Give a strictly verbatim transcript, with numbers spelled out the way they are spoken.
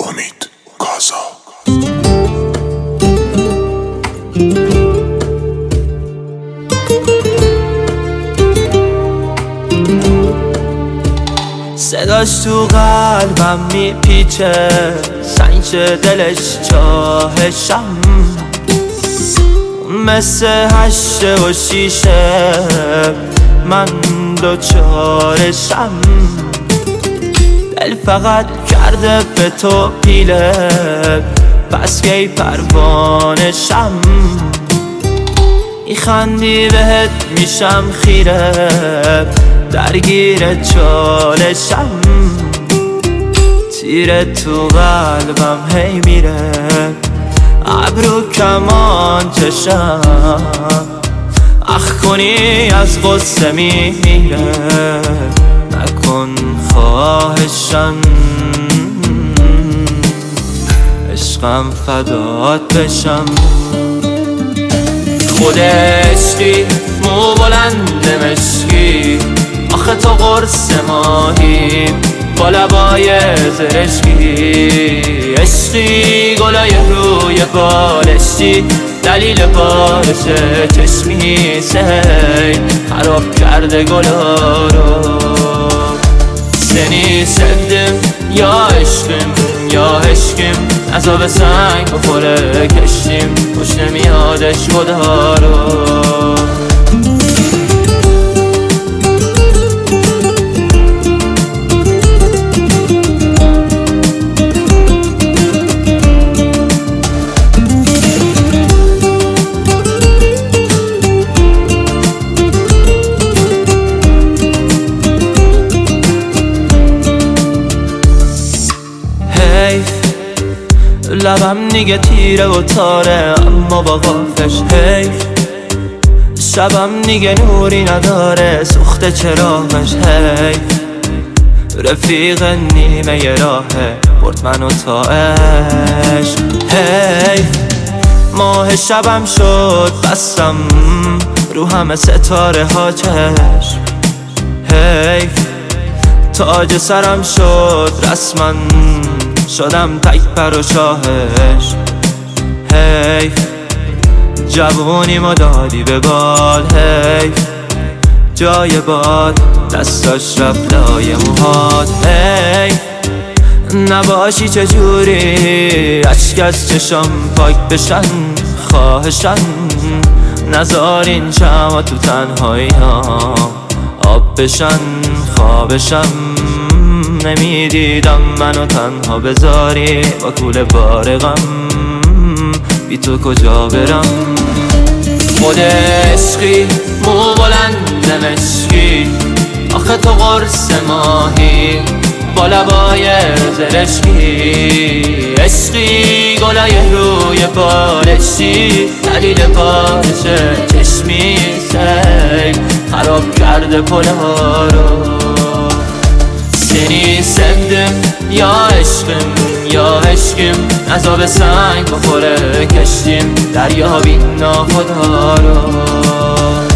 امید کازا. صداش تو قلبم میپیچه، سنج دلش چاهشم، مثل هشته و شیشه من دوچارشم. دل فقط کرده به تو پیله، پس کی پروانشم. میخندی بهت میشم خیره، درگیر چالشم. تیر تو قلبم هی میره، ابرو کمان چشم. اخ کنی از غصه میمیره، نکن خواهشم. عشقم فدات بشم. خود عشقی مو بلند مشکی، آخه تو قرص ماهی با لبای زرشکی. عشقی گلای روی بالشتی، دلیل بارش چشمی سیل خراب کرده گلا رو. سنی سدم یا عشقیم یا عشقیم، عذاب سنگ بخوره کشتیم، خوش نمیادش خدا رو. لبم دیگه تیره و تاره، اما با قافش حیف. شبم دیگه نوری نداره، سوخته چراغش حیف. رفیق نیمه ی راهه، برد منو تا عشق حیف. ماه شبم شد بستم رو همه ستاره ها چشم حیف. تاج سرم شد رسما، شدم تک پر و شاهش حیف. جوونی ما دادی به بال حیف. جای باد دستاش رفت لای موهات حیف. نباشی چجوری اشک از چشم پاک بشن، خواهشن نزار این شما تو تنهایی ها آب بشن خوابشم. نمیدیدم منو تنها بذاری با کول بار غم، بی تو کجا برم. خود عشقی مو بلند مشکی، آخه تو قرص ماهی با لبای زرشکی. عشقی گلای روی بالشتی، دلیل بارش چشمی سیل خراب کرده پلها رو. سنی سندم یا عشقم یا عشقیم، عذاب سنگ بخوره کشتیم، دریا بین ناخدا رو.